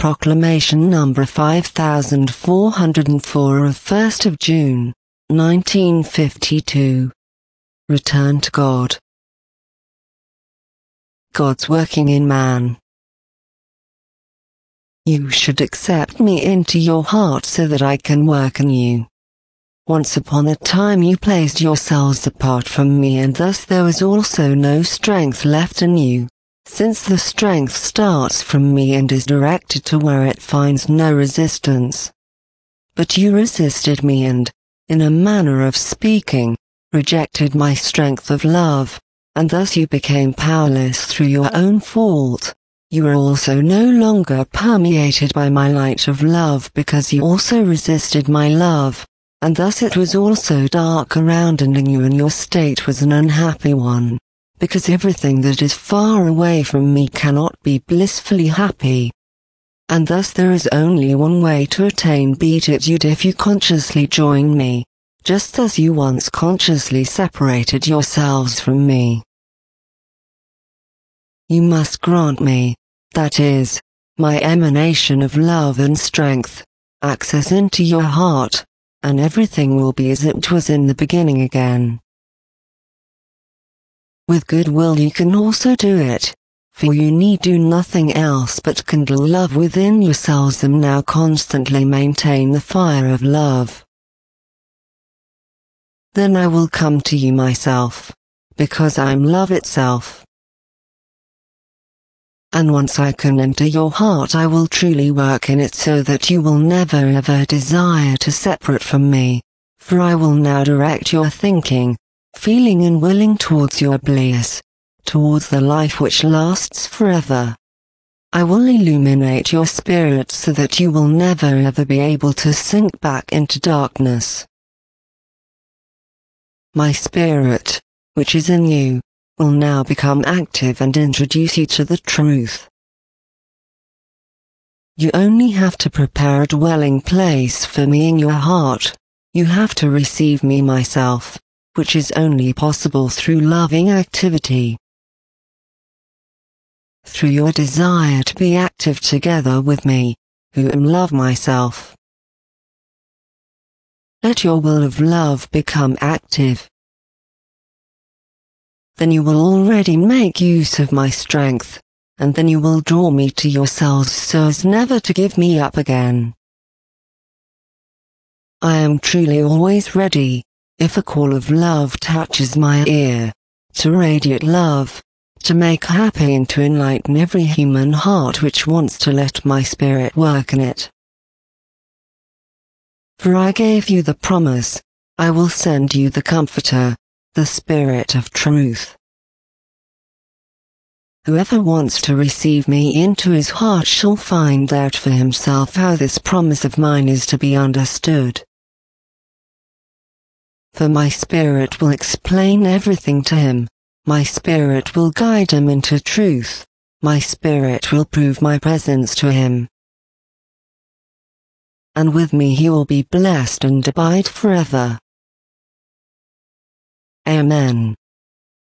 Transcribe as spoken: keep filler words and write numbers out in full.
Proclamation number five thousand four hundred four of first of June, nineteen fifty-two. Return to God. God's working in man. You should accept me into your heart so that I can work in you. Once upon a time you placed yourselves apart from me, and thus there was also no strength left in you, since the strength starts from me and is directed to where it finds no resistance. But you resisted me and, in a manner of speaking, rejected my strength of love, and thus you became powerless through your own fault. You are also no longer permeated by my light of love because you also resisted my love, and thus it was also dark around and in you, and your state was an unhappy one, because everything that is far away from me cannot be blissfully happy. And thus there is only one way to attain beatitude if you consciously join me, just as you once consciously separated yourselves from me. You must grant me, that is, my emanation of love and strength, access into your heart, and everything will be as it was in the beginning again. With goodwill you can also do it, for you need do nothing else but kindle love within yourselves and now constantly maintain the fire of love. Then I will come to you myself, because I am love itself. And once I can enter your heart I will truly work in it so that you will never ever desire to separate from me, for I will now direct your thinking, feeling and willing towards your bliss, towards the life which lasts forever. I will illuminate your spirit so that you will never ever be able to sink back into darkness. My spirit, which is in you, will now become active and introduce you to the truth. You only have to prepare a dwelling place for me in your heart. You have to receive me myself, which is only possible through loving activity. Through your desire to be active together with me, who am love myself. Let your will of love become active. Then you will already make use of my strength, and then you will draw me to yourselves so as never to give me up again. I am truly always ready, if a call of love touches my ear, to radiate love, to make happy and to enlighten every human heart which wants to let my spirit work in it. For I gave you the promise, I will send you the Comforter, the Spirit of Truth. Whoever wants to receive me into his heart shall find out for himself how this promise of mine is to be understood. For my spirit will explain everything to him, my spirit will guide him into truth, my spirit will prove my presence to him. And with me he will be blessed and abide forever. Amen.